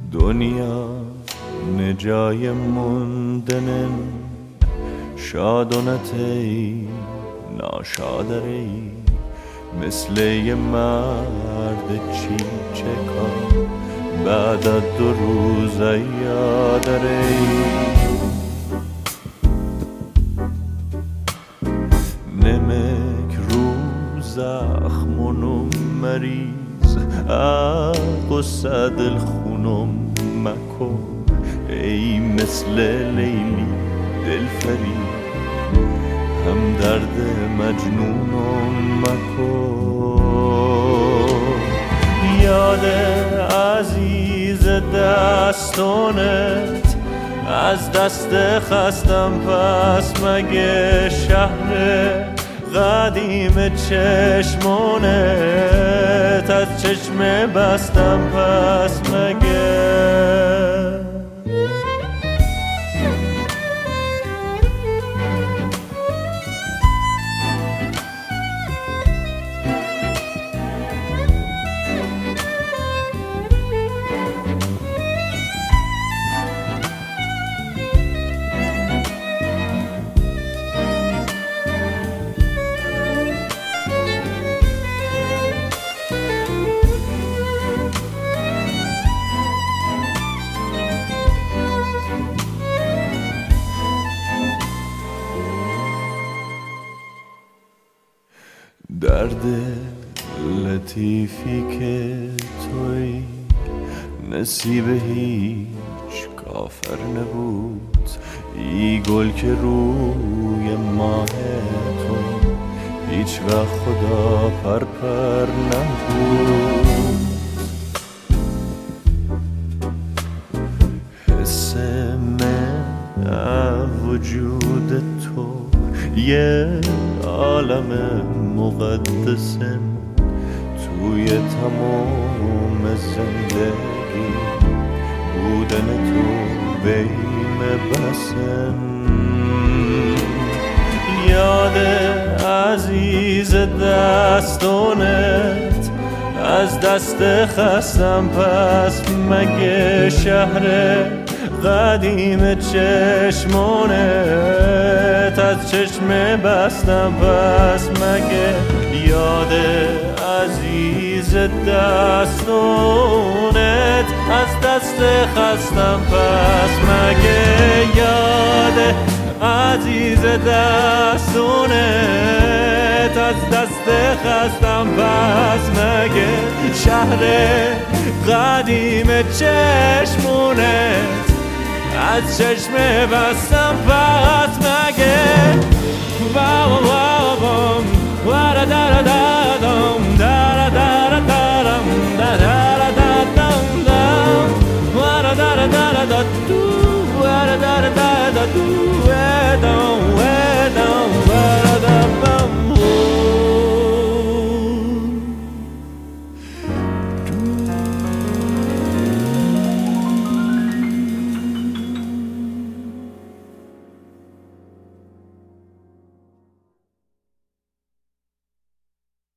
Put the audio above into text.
دنیا نجای موندنن شادونت ای ناشادر ای مثل یه مرد چیچکا بعد از 2 روز یادر ای نمک رو زخمونم مریض قصه دل خونم مکن ای مثل لیلی دلفری هم درد مجنونم مکن یاد عزیز دستانت از دست خستم پس مگه شهر قدیم چشمانت از چشم بستم پس مگه درد لطیفی که توی نصیب هیچ کافر نبود ای گل که روی ماه تو هیچ وقت خدا پر نبود حس من وجود تو یه عالم مقدسن توی تمام زندگی بودن تو بیم بسن یاد عزیز دستانت از دست خستم پس مگه شهر قدیم چشمانت از چشم بستم پس مگه یاد عزیز دستانت از دست خستم پس مگه یاد عزیز دستانت از دست خستم پس مگه شهر قدیم چشمانت از چشم بستم پس مگه